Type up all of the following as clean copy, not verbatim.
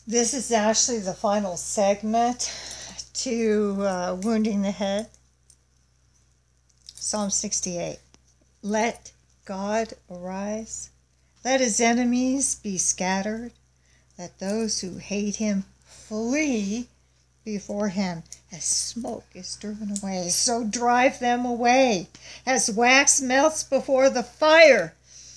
This is actually the final segment to Wounding the Head. Psalm 68. Let God arise. Let his enemies be scattered. Let those who hate him flee before him. As smoke is driven away, so drive them away. As wax melts before the fire,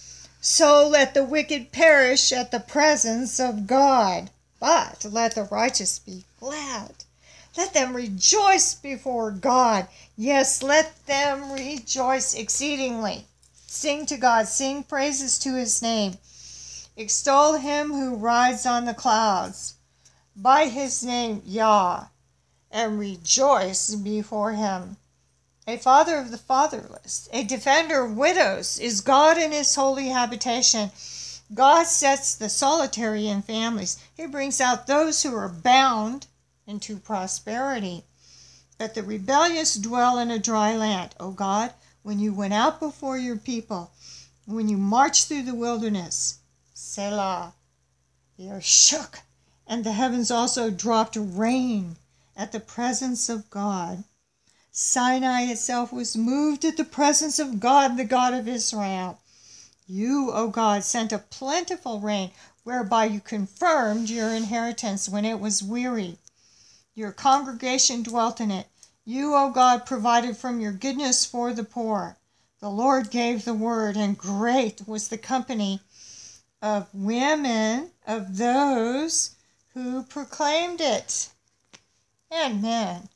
so let the wicked perish at the presence of God. But let the righteous be glad. Let them rejoice before God. Yes, let them rejoice exceedingly. Sing to God, sing praises to his name. Extol him who rides on the clouds. By his name, Yah, and rejoice before him. A father of the fatherless, a defender of widows, is God in his holy habitation. God sets the solitary in families. He brings out those who are bound into prosperity. But the rebellious dwell in a dry land. O God, when you went out before your people, when you marched through the wilderness, Selah, the earth shook, and the heavens also dropped rain at the presence of God. Sinai itself was moved at the presence of God, the God of Israel. You, O God, sent a plentiful rain, whereby you confirmed your inheritance when it was weary. Your congregation dwelt in it. You, O God, provided from your goodness for the poor. The Lord gave the word, and great was the company of women, of those who proclaimed it. And men.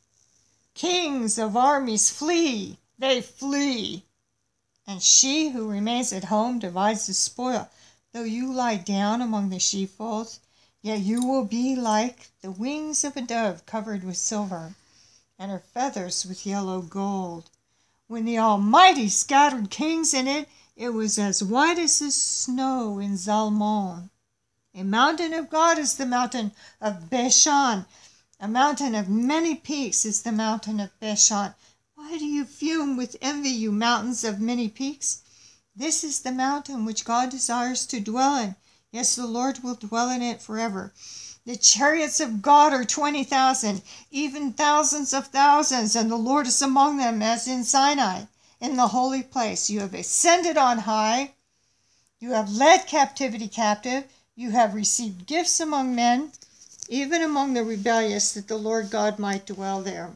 Kings of armies flee, they flee. And she who remains at home divides the spoil. Though you lie down among the sheepfolds, yet you will be like the wings of a dove covered with silver, and her feathers with yellow gold. When the Almighty scattered kings in it, it was as white as the snow in Zalmon. A mountain of God is the mountain of Bashan. A mountain of many peaks is the mountain of Bashan. Why do you fume with envy, you mountains of many peaks? This is the mountain which God desires to dwell in. Yes, the Lord will dwell in it forever. The chariots of God are 20,000, even thousands of thousands, and the Lord is among them as in Sinai, in the holy place. You have ascended on high. You have led captivity captive. You have received gifts among men, even among the rebellious, that the Lord God might dwell there.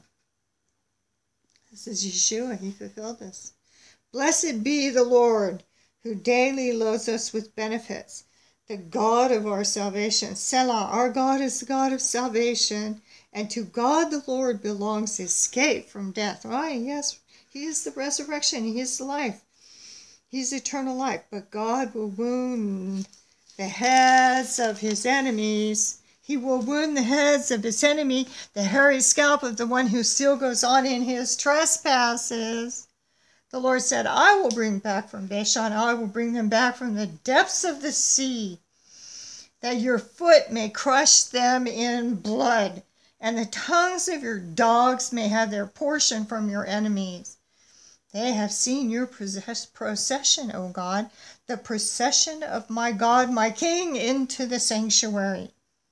This is Yeshua. He fulfilled this. Blessed be the Lord, who daily loads us with benefits, the God of our salvation. Selah, our God is the God of salvation, and to God the Lord belongs escape from death. Right? Yes, he is the resurrection. He is life. He is eternal life. But God will wound the heads of his enemies. He will wound the heads of his enemy, the hairy scalp of the one who still goes on in his trespasses. The Lord said, I will bring back from Bashan, I will bring them back from the depths of the sea, that your foot may crush them in blood, and the tongues of your dogs may have their portion from your enemies. They have seen your procession, O God, the procession of my God, my King, into the sanctuary.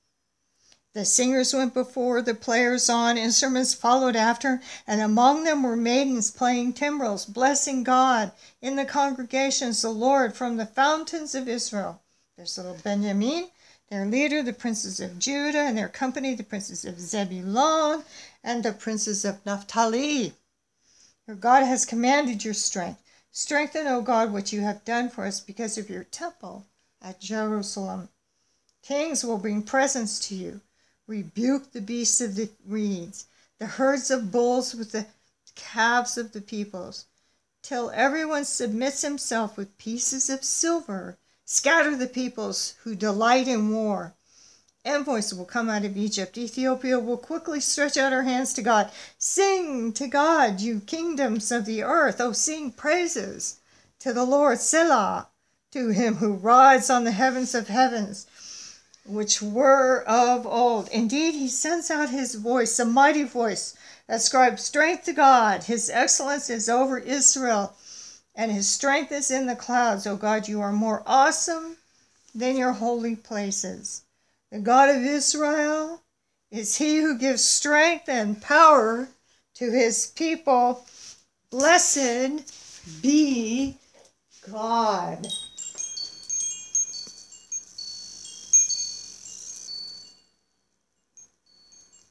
The singers went before, the players on, instruments followed after, and among them were maidens playing timbrels, blessing God. In the congregations, the Lord from the fountains of Israel. There's little Benjamin, their leader, the princes of Judah, and their company, the princes of Zebulun, and the princes of Naphtali. Your God has commanded your strength. Strengthen, O God, what you have done for us because of your temple at Jerusalem. Kings will bring presents to you. Rebuke the beasts of the reeds, the herds of bulls with the calves of the peoples, till everyone submits himself with pieces of silver. Scatter the peoples who delight in war. Envoys will come out of Egypt. Ethiopia will quickly stretch out her hands to God. Sing to God, you kingdoms of the earth. Oh, sing praises to the Lord. Selah, to him who rides on the heavens of heavens, which were of old. Indeed, he sends out his voice, a mighty voice. Ascribe strength to God. His excellence is over Israel, and his strength is in the clouds. O God, you are more awesome than your holy places. The God of Israel is he who gives strength and power to his people. Blessed be God.